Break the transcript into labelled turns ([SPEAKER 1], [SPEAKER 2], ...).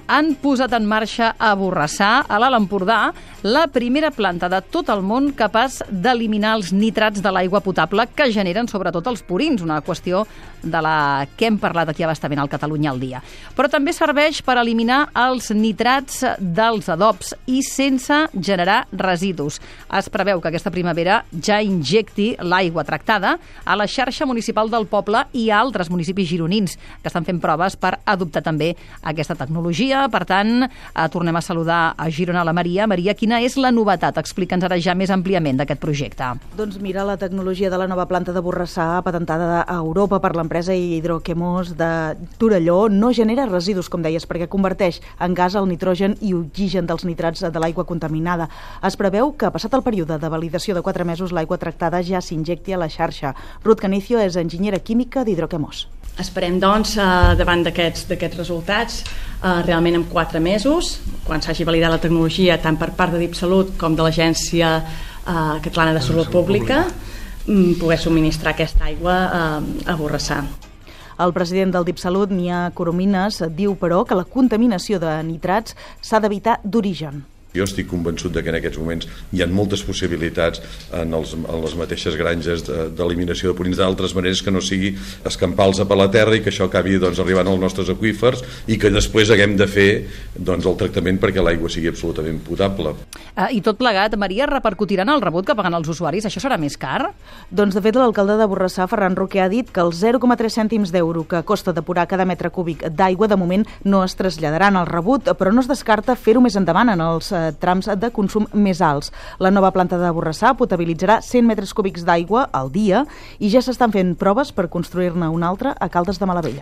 [SPEAKER 1] han posat en marxa a Borrassà, a l'Alt Empordà, la primera planta de tot el món capaç d'eliminar els nitrats de l'aigua potable que generen sobretot els purins, una qüestió de la que hem parlat aquí a bastament al Catalunya al dia. Però també serveix per eliminar els nitrats dels adobs i sense generar residus. Es preveu que aquesta primavera ja injecti l'aigua tractada a la xarxa municipal del poble i a altres municipis gironins que estan fent proves per adoptar també aquesta tecnologia. Per tant, tornem a saludar a Girona la Maria. Maria, quina és la novetat? Explica'ns ara ja més àmpliament d'aquest projecte.
[SPEAKER 2] Doncs mira, la tecnologia de la nova planta de Borrassà, patentada a Europa per l'empresa Hidroquemos de Torelló, no genera residus, com deies, perquè converteix en gas el nitrogen i oxigen dels nitrats de l'aigua contaminada. Es preveu que, passat el període de validació de 4 mesos, l'aigua tractada ja s'injecti a la xarxa. Ruth Canicio és enginyera química d'Hidroquemos.
[SPEAKER 3] Esperem, doncs, davant d'aquests resultats, realment en 4 mesos, quan s'hagi validat la tecnologia tant per part de DIPSalut com de l'Agència Catalana de Salut Pública, poder subministrar aquesta aigua a Borrassà.
[SPEAKER 2] El president del DIPSalut, Nia Coromines, diu, però, que la contaminació de nitrats s'ha d'evitar d'origen.
[SPEAKER 4] Jo estic convençut que en aquests moments hi ha moltes possibilitats en les mateixes granges d'eliminació de purins d'altres maneres que no sigui escampar-los per la terra i que això acabi arribant als nostres aqüífers i que després haguem de fer el tractament perquè l'aigua sigui absolutament potable.
[SPEAKER 1] I tot plegat, Maria, repercutirà en el rebut que paguen els usuaris? Això serà més car?
[SPEAKER 2] Doncs, de fet, l'alcalde de Borrassà, Ferran Roquer, ha dit que els 0,3 cèntims d'euro que costa depurar cada metre cúbic d'aigua de moment no es traslladaran al rebut, però no es descarta fer-ho més endavant en els trams de consum més alts. La nova planta de Borrassà potabilitzarà 100 metres cúbics d'aigua al dia i ja s'estan fent proves per construir-ne una altra a Caldes de Malavella.